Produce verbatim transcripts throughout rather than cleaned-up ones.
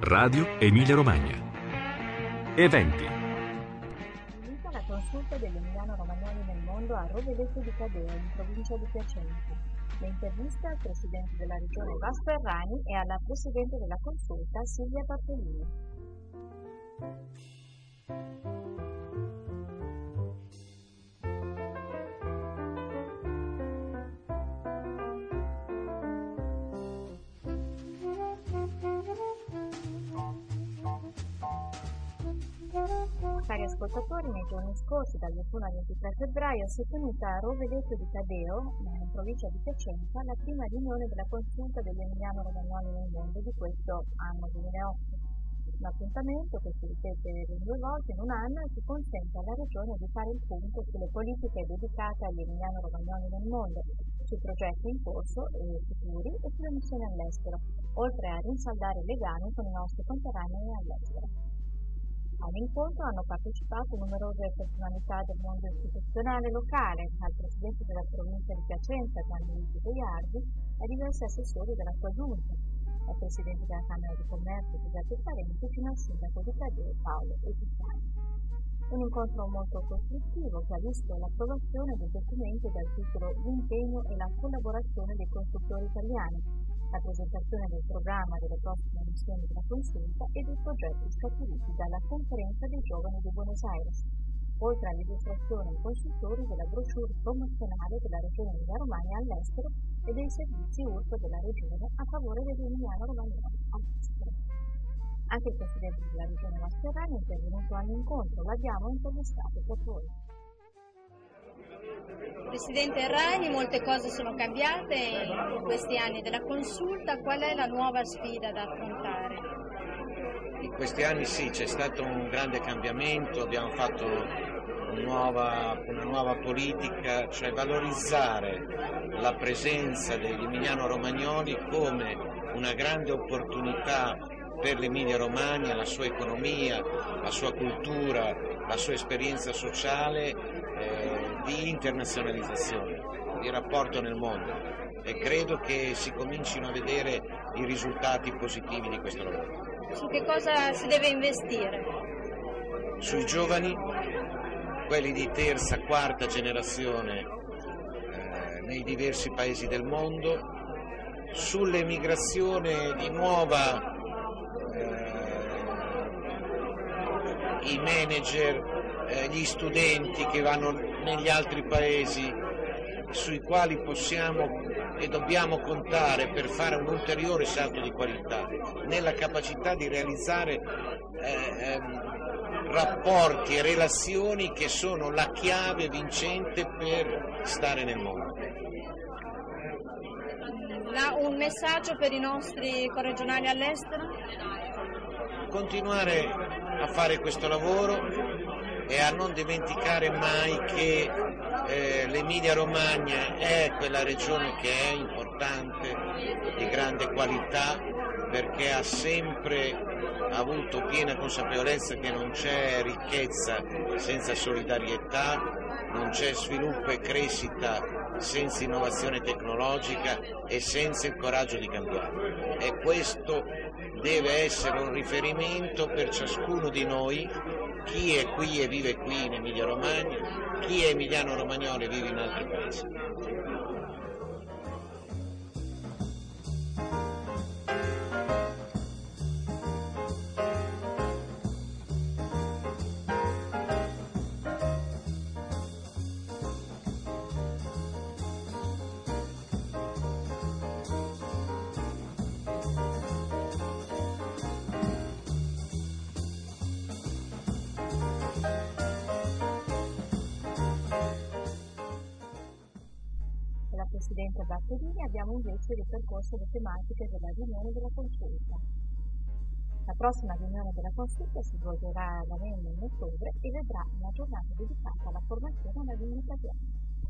Radio Emilia Romagna. Eventi. Invita la consulta degli emiliano-romagnoli nel mondo a Rovereto di Cadeo, in provincia di Piacenza. Le interviste al presidente della regione Vasco Errani e alla presidente della consulta Silvia Bartolini. Cari ascoltatori, nei giorni scorsi, dal ventuno al ventitré febbraio, si è tenuta a Rovereto di Cadeo, in provincia di Piacenza, la prima riunione della consulta degli emiliano-romagnoli nel mondo di questo anno duemilaotto. Un appuntamento che si ripete due volte in un anno e che consente alla regione di fare il punto sulle politiche dedicate agli emiliano-romagnoli nel mondo, sui progetti in corso e futuri e sulle missioni all'estero, oltre a rinsaldare i legami con i nostri conterranei all'estero. All'incontro hanno partecipato numerose personalità del mondo istituzionale locale, dal presidente della provincia di Piacenza, Gianni Toiardi, a diversi assessori della sua giunta, dal presidente della Camera di Commercio, Giuseppe Parenti, fino al sindaco di Cadeo, Paolo Epifani. Un incontro molto costruttivo che ha visto l'approvazione del documento dal titolo L'impegno e la collaborazione dei costruttori italiani, la presentazione del programma delle prossime missioni della consulta e dei progetti scaturiti dalla Conferenza dei Giovani di Buenos Aires, oltre all'illustrazione ai consultori della brochure promozionale della Regione Emilia-Romagna all'estero e dei servizi U R P della Regione a favore degli emiliano-romagnoli all'estero. Anche il Presidente della Regione Vasco Errani è intervenuto all'incontro, l'abbiamo intervistato per voi. Presidente Errani, molte cose sono cambiate in questi anni della consulta, qual è la nuova sfida da affrontare? In questi anni sì, c'è stato un grande cambiamento, abbiamo fatto una nuova, una nuova politica, cioè valorizzare la presenza degli emiliano-romagnoli come una grande opportunità per l'Emilia-Romagna, la sua economia, la sua cultura, la sua esperienza sociale eh, di internazionalizzazione, di rapporto nel mondo, e credo che si comincino a vedere i risultati positivi di questo lavoro. Su che cosa si deve investire? Sui giovani, quelli di terza, quarta generazione eh, nei diversi paesi del mondo, sull'emigrazione di nuova, i manager, eh, gli studenti che vanno negli altri paesi, sui quali possiamo e dobbiamo contare per fare un ulteriore salto di qualità, nella capacità di realizzare eh, ehm, rapporti e relazioni che sono la chiave vincente per stare nel mondo. La, un messaggio per i nostri corregionali all'estero? Continuare a fare questo lavoro e a non dimenticare mai che eh, l'Emilia-Romagna è quella regione che è importante, di grande qualità, perché ha sempre avuto piena consapevolezza che non c'è ricchezza senza solidarietà, non c'è sviluppo e crescita senza innovazione tecnologica e senza il coraggio di cambiare. E questo deve essere un riferimento per ciascuno di noi, chi è qui e vive qui in Emilia Romagna, chi è emiliano romagnolo e vive in altri paesi. Presidente Bartolini abbiamo invece ripercorso le tematiche della riunione della consulta. La prossima riunione della consulta si svolgerà a Ravenna in ottobre e vedrà una giornata dedicata alla formazione alla lingua italiana.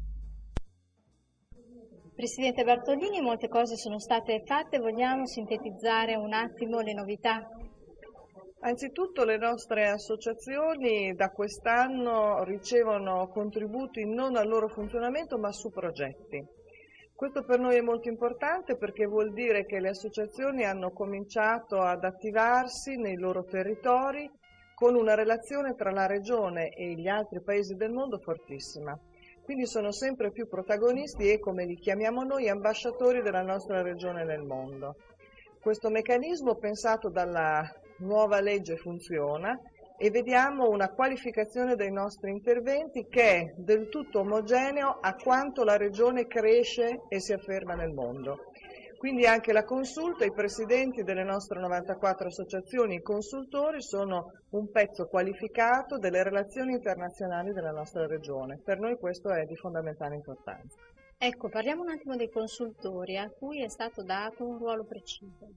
Presidente Bartolini, molte cose sono state fatte, vogliamo sintetizzare un attimo le novità? Anzitutto le nostre associazioni da quest'anno ricevono contributi non al loro funzionamento ma su progetti. Questo per noi è molto importante perché vuol dire che le associazioni hanno cominciato ad attivarsi nei loro territori con una relazione tra la regione e gli altri paesi del mondo fortissima. Quindi sono sempre più protagonisti e, come li chiamiamo noi, ambasciatori della nostra regione nel mondo. Questo meccanismo pensato dalla nuova legge funziona e vediamo una qualificazione dei nostri interventi che è del tutto omogeneo a quanto la regione cresce e si afferma nel mondo. Quindi anche la consulta, i presidenti delle nostre novantaquattro associazioni, i consultori, sono un pezzo qualificato delle relazioni internazionali della nostra regione. Per noi questo è di fondamentale importanza. Ecco, parliamo un attimo dei consultori a cui è stato dato un ruolo preciso.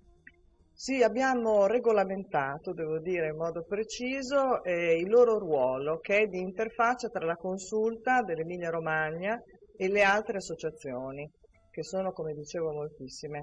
Sì, abbiamo regolamentato, devo dire in modo preciso, eh, il loro ruolo, che è di interfaccia tra la consulta dell'Emilia Romagna e le altre associazioni, che sono, come dicevo, moltissime.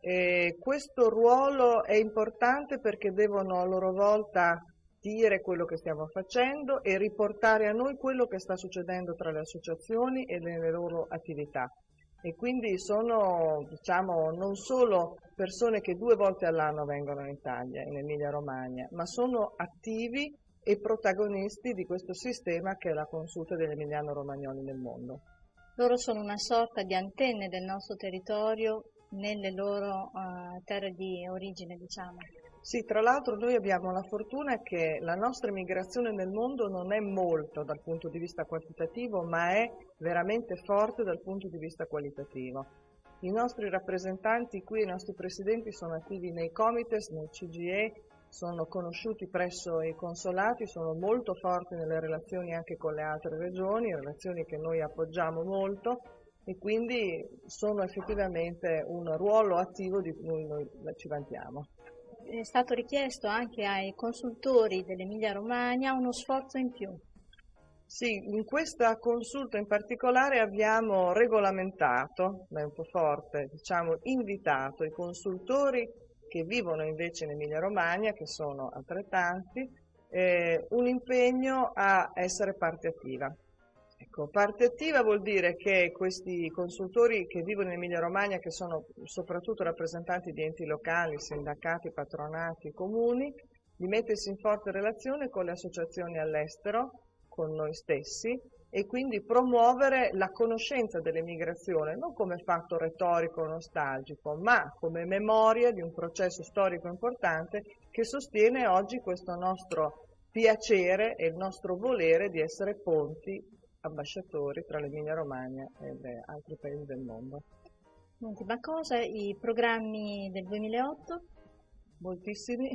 E questo ruolo è importante perché devono a loro volta dire quello che stiamo facendo e riportare a noi quello che sta succedendo tra le associazioni e le, le loro attività. E quindi sono, diciamo, non solo persone che due volte all'anno vengono in Italia, in Emilia Romagna, ma sono attivi e protagonisti di questo sistema che è la consulta degli emiliano romagnoli nel mondo. Loro sono una sorta di antenne del nostro territorio nelle loro uh, terre di origine, diciamo. Sì, tra l'altro noi abbiamo la fortuna che la nostra migrazione nel mondo non è molto dal punto di vista quantitativo, ma è veramente forte dal punto di vista qualitativo. I nostri rappresentanti qui, i nostri presidenti sono attivi nei comites, nel C G E, sono conosciuti presso i consolati, sono molto forti nelle relazioni anche con le altre regioni, relazioni che noi appoggiamo molto e quindi sono effettivamente un ruolo attivo di cui noi ci vantiamo. È stato richiesto anche ai consultori dell'Emilia Romagna uno sforzo in più. Sì, in questa consulta in particolare abbiamo regolamentato, ma è un po' forte, diciamo invitato i consultori che vivono invece in Emilia Romagna, che sono altrettanti, eh, un impegno a essere parte attiva. Ecco, parte attiva vuol dire che questi consultori che vivono in Emilia Romagna, che sono soprattutto rappresentanti di enti locali, sindacati, patronati, comuni, di mettersi in forte relazione con le associazioni all'estero, con noi stessi, e quindi promuovere la conoscenza dell'emigrazione, non come fatto retorico o nostalgico, ma come memoria di un processo storico importante che sostiene oggi questo nostro piacere e il nostro volere di essere ponti ambasciatori tra l'Emilia Romagna e gli altri paesi del mondo. Ultima cosa, i programmi del duemilaotto? Moltissimi,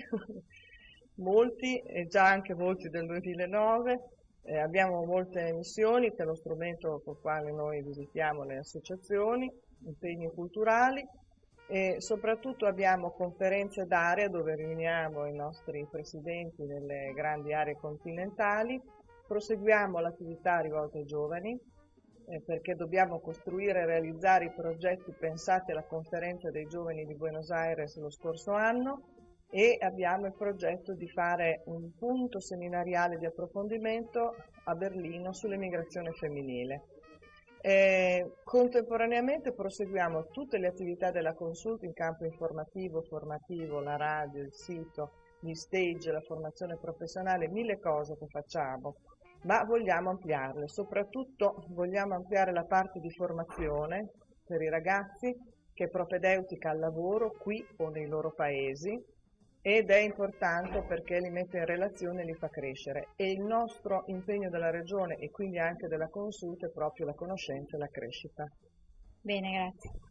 molti, e già anche molti del duemilanove. Eh, abbiamo molte missioni, che è lo strumento con il quale noi visitiamo le associazioni, impegni culturali e soprattutto abbiamo conferenze d'area dove riuniamo i nostri presidenti delle grandi aree continentali. Proseguiamo l'attività rivolta ai giovani eh, perché dobbiamo costruire e realizzare i progetti pensati alla conferenza dei giovani di Buenos Aires lo scorso anno e abbiamo il progetto di fare un punto seminariale di approfondimento a Berlino sull'emigrazione femminile. Eh, contemporaneamente proseguiamo tutte le attività della consulta in campo informativo, formativo, la radio, il sito, gli stage, la formazione professionale, mille cose che facciamo. Ma vogliamo ampliarle, soprattutto vogliamo ampliare la parte di formazione per i ragazzi che è propedeutica al lavoro qui o nei loro paesi ed è importante perché li mette in relazione e li fa crescere e il nostro impegno della Regione e quindi anche della Consulta è proprio la conoscenza e la crescita. Bene, grazie.